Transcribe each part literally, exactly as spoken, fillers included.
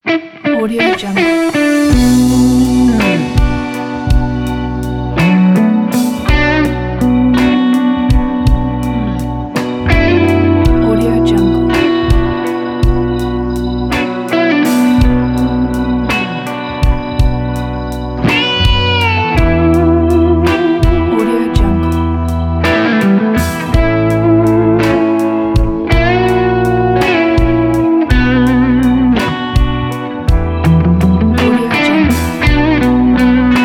Audio Jungle. Audio Jungle. Audio Jungle. Audio Jungle.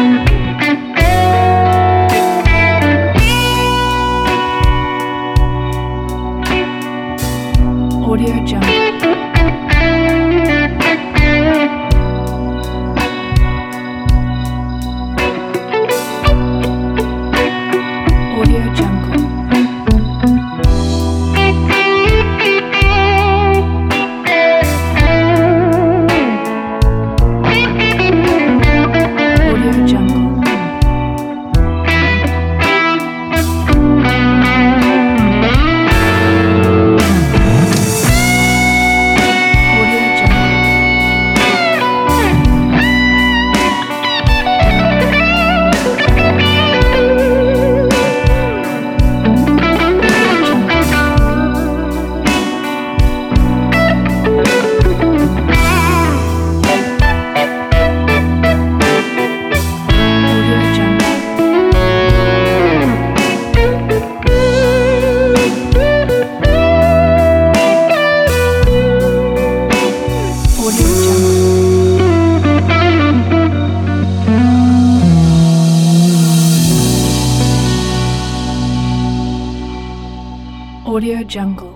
Audio Jungle. Audio Jungle. Audio Jungle. Audio Jungle. Audio Jungle. Audio Jungle.